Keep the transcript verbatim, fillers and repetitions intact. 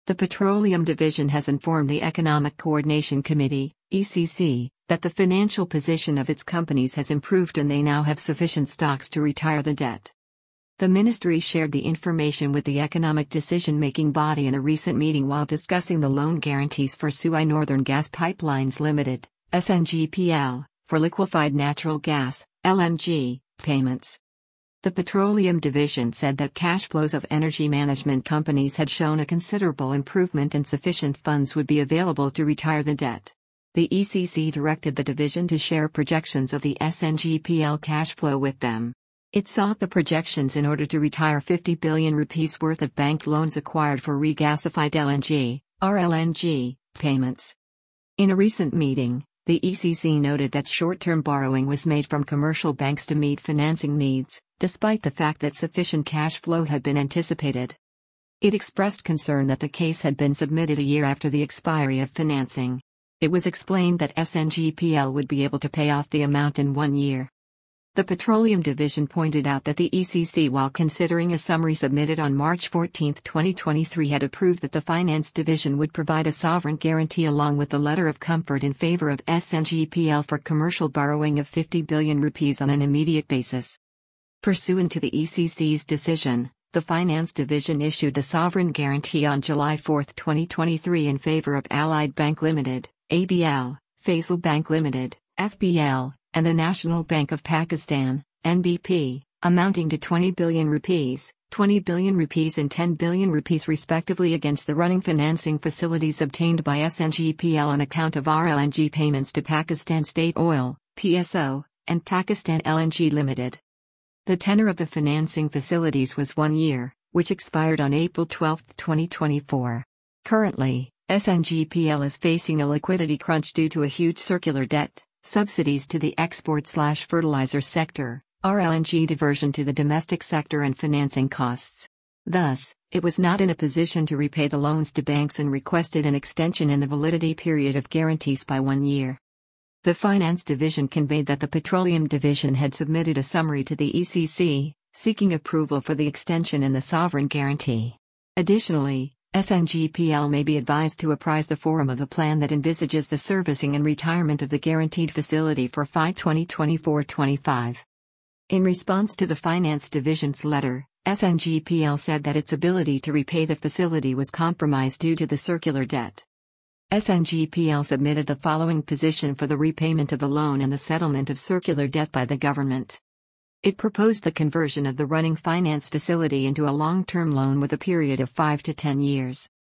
The Petroleum Division has informed the Economic Coordination Committee, E C C, that the financial position of its companies has improved and they now have sufficient stocks to retire the debt. The ministry shared the information with the economic decision-making body in a recent meeting while discussing the loan guarantees for S U I Northern Gas Pipelines Limited, S N G P L, for liquefied natural gas, L N G, payments. The Petroleum Division said that cash flows of energy management companies had shown a considerable improvement and sufficient funds would be available to retire the debt. The E C C directed the division to share projections of the S N G P L cash flow with them. It sought the projections in order to retire fifty billion rupees worth of bank loans acquired for regasified L N G, R L N G, payments. In a recent meeting, the E C C noted that short-term borrowing was made from commercial banks to meet financing needs, despite the fact that sufficient cash flow had been anticipated. It expressed concern that the case had been submitted a year after the expiry of financing. It was explained that S N G P L would be able to pay off the amount in one year. The Petroleum Division pointed out that the E C C, while considering a summary submitted on March fourteenth twenty twenty-three, had approved that the Finance Division would provide a sovereign guarantee along with the letter of comfort in favor of S N G P L for commercial borrowing of fifty billion rupees on an immediate basis. Pursuant to the E C C's decision, the Finance Division issued the sovereign guarantee on July fourth twenty twenty-three in favor of Allied Bank Limited, A B L, Faisal Bank Limited, F B L, and the National Bank of Pakistan, N B P, amounting to twenty billion rupees, twenty billion rupees and ten billion rupees respectively against the running financing facilities obtained by S N G P L on account of R L N G payments to Pakistan State Oil, P S O, and Pakistan L N G Limited. The tenor of the financing facilities was one year, which expired on April twelfth twenty twenty-four. Currently, S N G P L is facing a liquidity crunch due to a huge circular debt, subsidies to the export-slash-fertilizer sector, R L N G diversion to the domestic sector and financing costs. Thus, it was not in a position to repay the loans to banks and requested an extension in the validity period of guarantees by one year. The Finance Division conveyed that the Petroleum Division had submitted a summary to the E C C, seeking approval for the extension in the sovereign guarantee. Additionally, S N G P L may be advised to apprise the Forum of the plan that envisages the servicing and retirement of the guaranteed facility for F Y twenty twenty-four twenty-five. In response to the Finance Division's letter, S N G P L said that its ability to repay the facility was compromised due to the circular debt. S N G P L submitted the following position for the repayment of the loan and the settlement of circular debt by the government. It proposed the conversion of the running finance facility into a long-term loan with a period of five to ten years.